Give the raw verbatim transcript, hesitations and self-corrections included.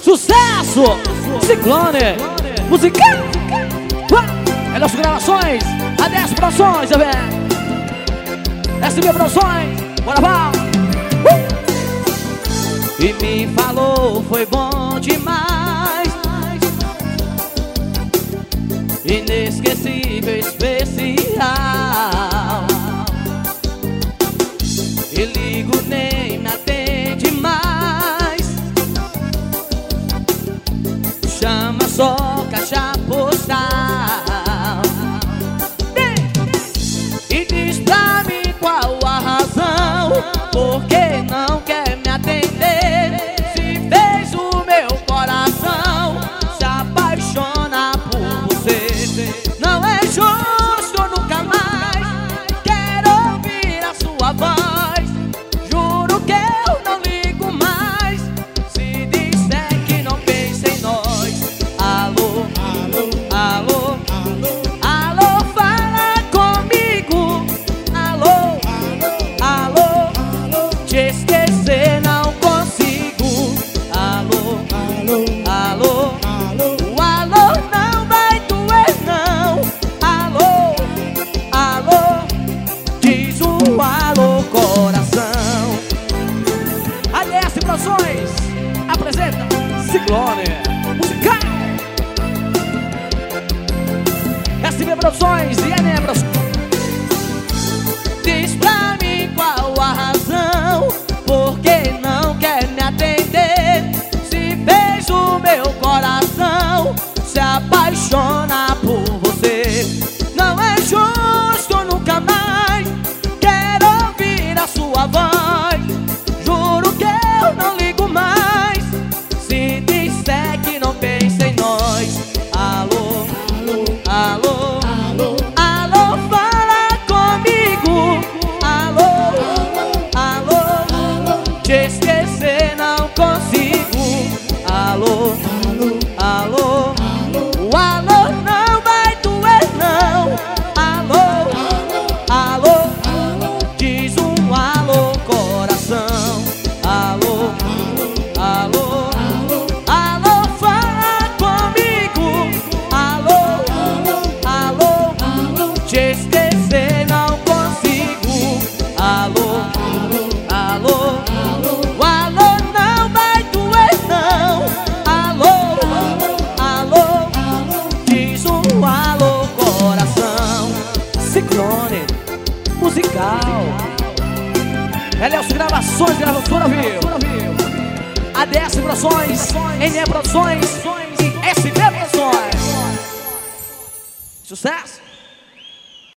Sucesso! Ciclone! Música! É nossas gravações! A dez Produções, tá vendo? S B Produções! Bora, Val! Uh! E me falou, foi bom demais, inesquecível, especial. E ligo, nem me atende mais, chama só caixa postal e diz pra mim qual a razão, porque não quer me atender. Se fez o meu coração se apaixona por você. Não é justo, nunca mais quero ouvir a sua voz. Juro que eu não ligo mais se disser que não pensa em nós. Alô, alô, alô, alô, alô, fala comigo. Alô, alô, alô, te esquecer não consigo. Alô, alô, alô, o alô não vai doer não. Alô, alô, diz um alô coração. A D S Produções apresenta Ciclone Musical. S B Produções e N E Produções. Diz pra mim qual a razão, porque não quer me atender. Se fez o meu coração se apaixona por você. Não é justo, nunca mais quero ouvir a sua voz. Juro que eu não ligo mais se disser que não pensa em nós. Alô, alô, alô, alô, fala comigo. Alô, alô, te esquecer não consigo. Alô, alô, o alô não vai doer não. Alô, alô, diz um alô coração. Alô, alô, alô, fala comigo. Alô, alô, te esquecer não consigo. Alô, alô, o alô não vai doer não. Alô, alô, diz um alô coração. Ciclone Musical. Nelson Gravações, gravadora viu. A D S Produções, N E Produções e S B Produções. Sucesso!